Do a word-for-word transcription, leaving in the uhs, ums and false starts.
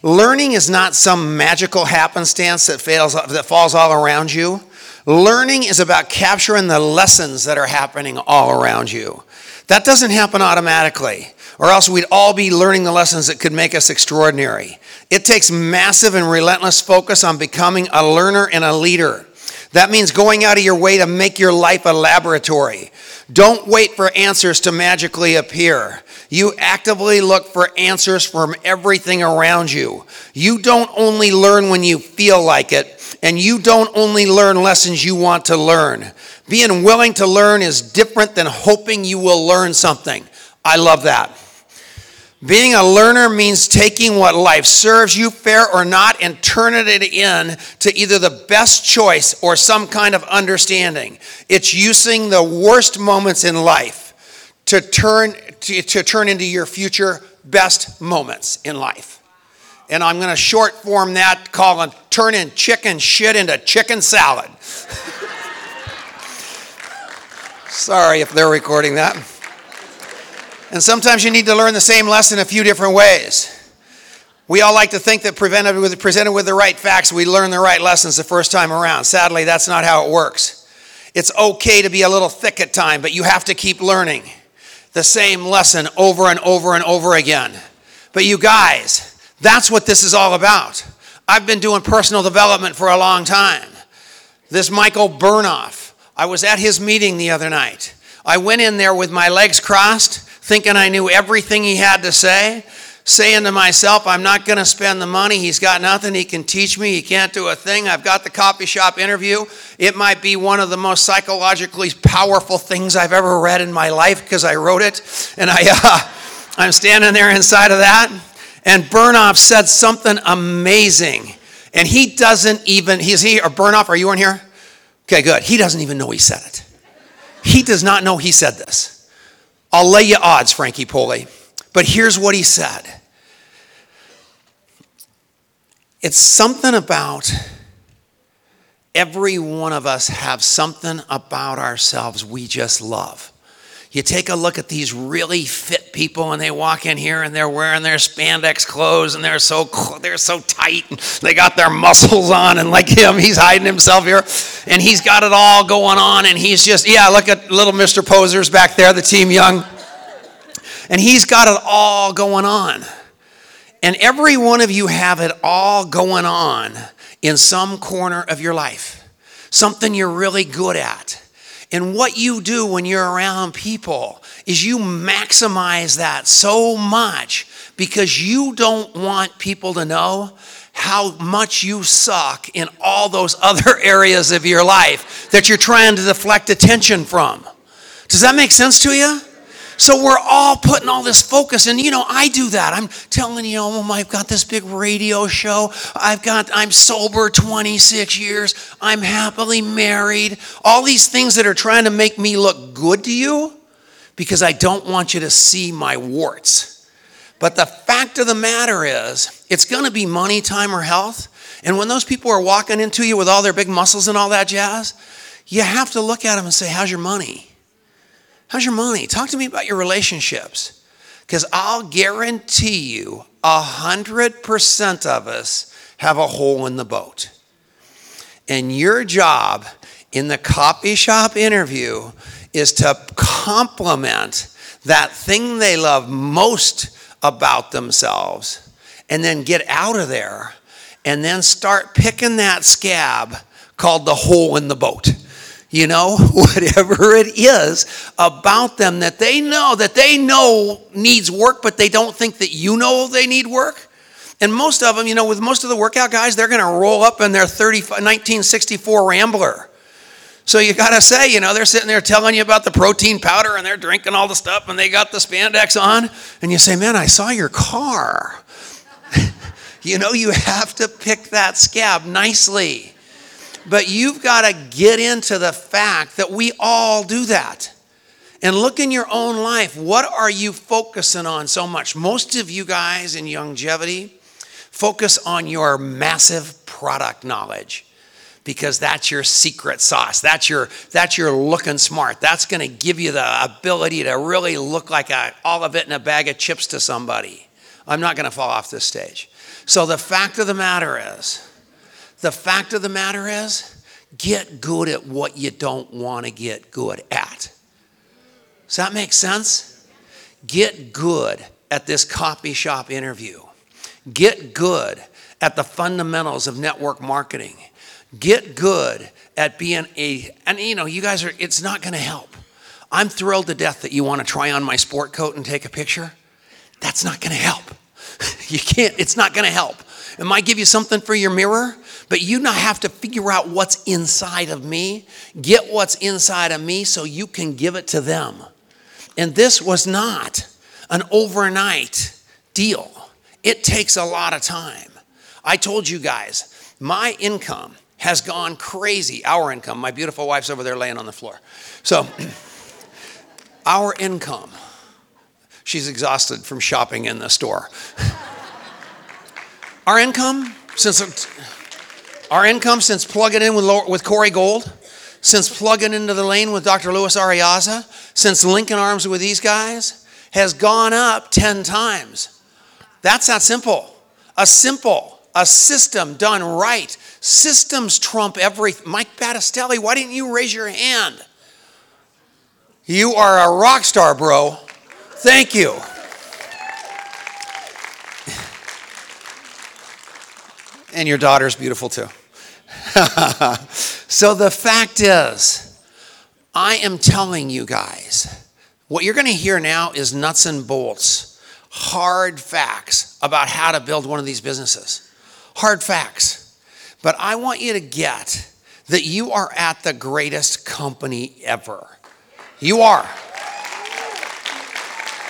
Learning is not some magical happenstance that, fails, that falls all around you. Learning is about capturing the lessons that are happening all around you. That doesn't happen automatically, or else we'd all be learning the lessons that could make us extraordinary. It takes massive and relentless focus on becoming a learner and a leader. That means going out of your way to make your life a laboratory. Don't wait for answers to magically appear. You actively look for answers from everything around you. You don't only learn when you feel like it, and you don't only learn lessons you want to learn. Being willing to learn is different than hoping you will learn something. I love that. Being a learner means taking what life serves you, fair or not, and turning it in to either the best choice or some kind of understanding. It's using the worst moments in life to turn to, to turn into your future best moments in life. And I'm going to short form that, calling turning chicken shit into chicken salad. Sorry if they're recording that. And sometimes you need to learn the same lesson a few different ways. We all like to think that presented with, presented with the right facts, we learn the right lessons the first time around. Sadly, that's not how it works. It's okay to be a little thick at time, but you have to keep learning the same lesson over and over and over again. But you guys, that's what this is all about. I've been doing personal development for a long time. This Michael Burnoff, I was at his meeting the other night. I went in there with my legs crossed, thinking I knew everything he had to say, saying to myself, I'm not going to spend the money. He's got nothing he can teach me. He can't do a thing. I've got the coffee shop interview. It might be one of the most psychologically powerful things I've ever read in my life because I wrote it. And I, uh, I'm standing there inside of that. And Burnoff said something amazing. And he doesn't even, he's he, or Burnoff, are you in here? Okay, good. He doesn't even know he said it. He does not know he said this. I'll lay you odds, Frankie Poli. But here's what he said. It's something about every one of us have something about ourselves we just love. You take a look at these really fit people and they walk in here and they're wearing their spandex clothes and they're so they're so tight and they got their muscles on, and like him, he's hiding himself here and he's got it all going on, and he's just, yeah, look at little Mister Posers back there, the Team Young. And he's got it all going on. And every one of you have it all going on in some corner of your life. Something you're really good at. And what you do when you're around people is you maximize that so much because you don't want people to know how much you suck in all those other areas of your life that you're trying to deflect attention from. Does that make sense to you? So we're all putting all this focus, and you know, I do that. I'm telling you, oh, I've got this big radio show. I've got, I'm sober twenty-six years. I'm happily married. All these things that are trying to make me look good to you because I don't want you to see my warts. But the fact of the matter is, it's going to be money, time, or health. And when those people are walking into you with all their big muscles and all that jazz, you have to look at them and say, how's your money? How's your money? Talk to me about your relationships. Because I'll guarantee you a hundred percent of us have a hole in the boat. And your job in the coffee shop interview is to compliment that thing they love most about themselves and then get out of there and then start picking that scab called the hole in the boat. You know, whatever it is about them that they know, that they know needs work, but they don't think that you know they need work. And most of them, you know, with most of the workout guys, they're going to roll up in their nineteen sixty-four Rambler. So you got to say, you know, they're sitting there telling you about the protein powder and they're drinking all the stuff and they got the spandex on. And you say, man, I saw your car. You know, you have to pick that scab nicely. But you've got to get into the fact that we all do that. And look in your own life. What are you focusing on so much? Most of you guys in longevity focus on your massive product knowledge because that's your secret sauce. That's your, that's your looking smart. That's going to give you the ability to really look like a, all of it in a bag of chips to somebody. I'm not going to fall off this stage. So the fact of the matter is, the fact of the matter is, get good at what you don't want to get good at. Does that make sense? Get good at this copy shop interview. Get good at the fundamentals of network marketing. Get good at being a, and you know, you guys are, it's not going to help. I'm thrilled to death that you want to try on my sport coat and take a picture. That's not going to help. You can't, it's not going to help. It might give you something for your mirror, but you now have to figure out what's inside of me. Get what's inside of me so you can give it to them. And this was not an overnight deal. It takes a lot of time. I told you guys, my income has gone crazy. Our income, my beautiful wife's over there laying on the floor. So, our income, she's exhausted from shopping in the store. Our income, since our income since plugging in with, with Corey Gold, since plugging into the lane with Doctor Luis Ariaza, since linking arms with these guys, has gone up ten times. That's not simple. A simple, a system done right. Systems trump everything. Mike Battistelli, why didn't you raise your hand? You are a rock star, bro. Thank you. And your daughter's beautiful too. So the fact is, I am telling you guys, what you're going to hear now is nuts and bolts, hard facts about how to build one of these businesses. Hard facts. But I want you to get that you are at the greatest company ever. You are.